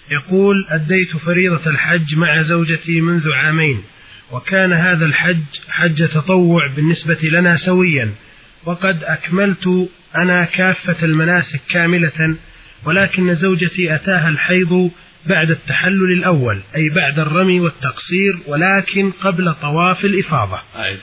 يقول: أديت فريضة الحج مع زوجتي منذ عامين، وكان هذا الحج حج تطوع بالنسبة لنا سويا، وقد أكملت أنا كافة المناسك كاملة، ولكن زوجتي أتاها الحيض بعد التحلل الأول، أي بعد الرمي والتقصير، ولكن قبل طواف الإفاضة.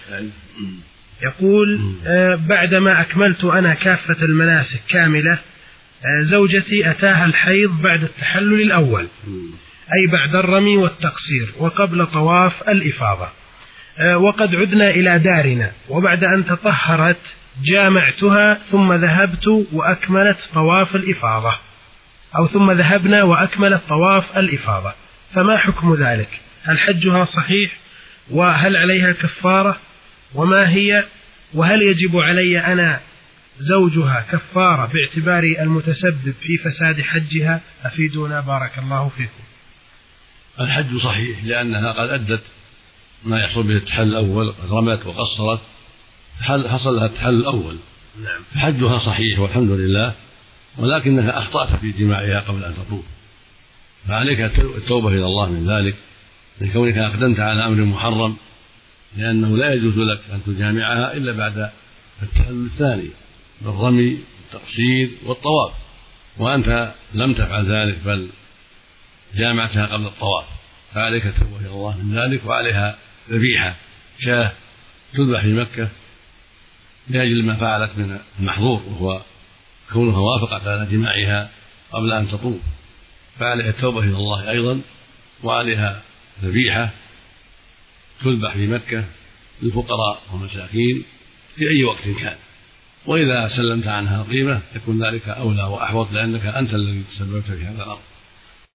يقول: بعدما أكملت أنا كافة المناسك كاملة، زوجتي أتاها الحيض بعد التحلل الأول، أي بعد الرمي والتقصير وقبل طواف الإفاضة، وقد عدنا إلى دارنا، وبعد أن تطهرت جامعتها ثم ذهبت وأكملت طواف الإفاضة، أو ثم ذهبنا وأكملت طواف الإفاضة، فما حكم ذلك؟ هل حجها صحيح؟ وهل عليها كفارة؟ وما هي؟ وهل يجب علي أنا زوجها كفارة باعتباري المتسبب في فساد حجها؟ أفيدونا بارك الله فيكم. الحج صحيح لأنها قد أدت ما يحصل به التحلل الأول، قد رمت وقصرت، حصل لها التحلل الأول. نعم. حجها صحيح والحمد لله، ولكنها أخطأت في جماعها قبل أن تطوف، فعليك التوبة إلى الله من ذلك، لكونك أقدمت على أمر محرم، لأنه لا يجوز لك أن تجامعها إلا بعد التحلل الثاني بالرمي والتقصير والطواف، وأنت لم تفعل ذلك بل جامعتها قبل الطواف، فعليك التوبة إلى الله من ذلك، وعليها ذبيحة شاة تذبح في مكة لأجل ما فعلت من المحظور، وهو كونها وافقت على جماعها قبل أن تطوف، فعليها التوبة إلى الله أيضا، وعليها ذبيحة تذبح في مكة للفقراء والمساكين في أي وقت كان، وإذا سلمت عنها قيمة يكون ذلك أولى وأحوط، لأنك أنت الذي تسببت في هذا الأمر.